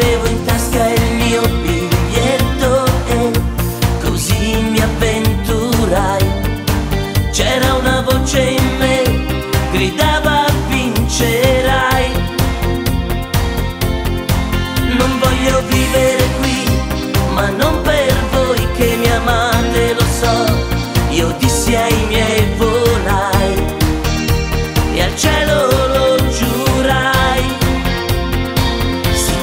avevo in tasca il mio biglietto e così mi avventurai. C'era una voce in me, gridava vincerai. Non voglio vivere qui, ma non per voi che mi amate, lo so. Io dissi ai miei volai e al cielo lo giurai. Sì,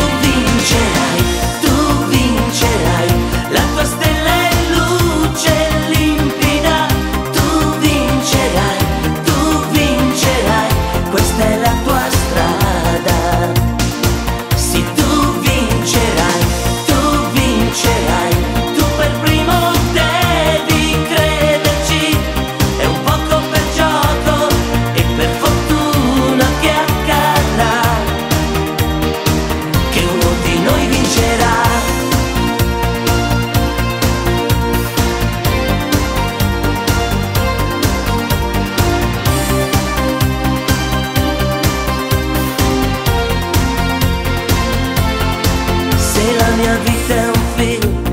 tu vincerai, la tua stella è luce limpida. Tu vincerai, questa è la tua strada. Sì, tu vincerai, tu per primo devi crederci. È un poco per gioco e per fortuna che accadrà che uno di noi vincerà. Se la mia vita è un film,